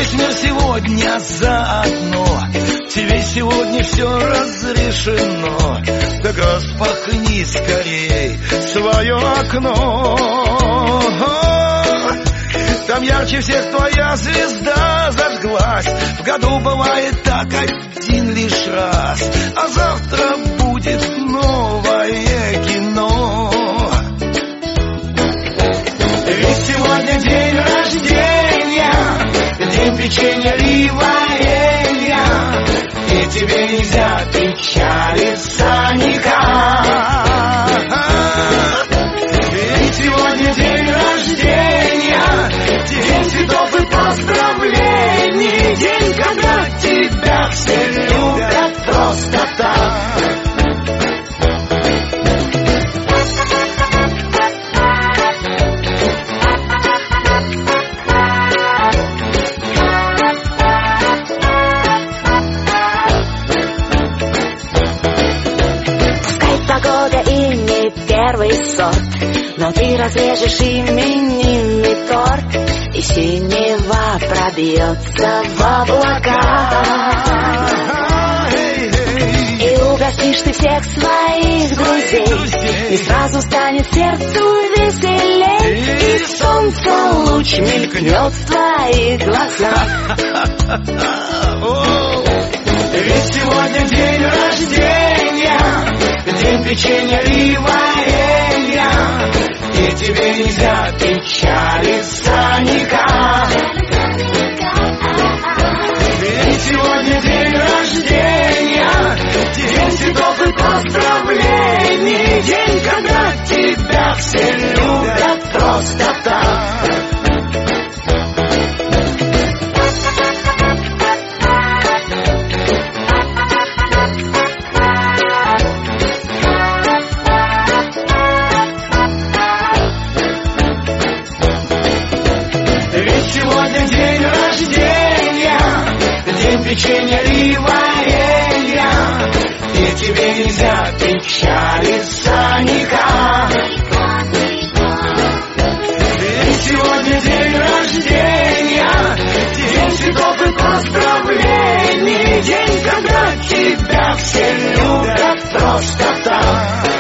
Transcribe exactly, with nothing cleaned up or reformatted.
весь мир сегодня заодно, тебе сегодня все разрешено. Так распахни скорей свое окно. Там ярче всех твоя звезда зажглась. В году бывает так один лишь раз, а завтра будет новое кино. Ведь сегодня день рождения, день печенья и варенья, и тебе нельзя печалиться никак. Ведь сегодня день рождения, день цветов и поздравлений, день, когда тебя все любят просто так. Первый сорт, но ты разрежешь именинный торт, и синева пробьется в облака. И угостишь ты всех своих друзей, и сразу станет сердцу веселей, и солнце луч мелькнет в твоих глазах. Ведь сегодня день рождения, день печенья и варенья, и тебе нельзя печалиться никак. Ведь сегодня день рождения, день цветов и поздравлений, день, когда тебя все любят просто так. Печенья и варенья, и тебе нельзя печалиться никак. Ведь сегодня день рождения, день цветов и поздравлений, день, когда тебя все любят просто так.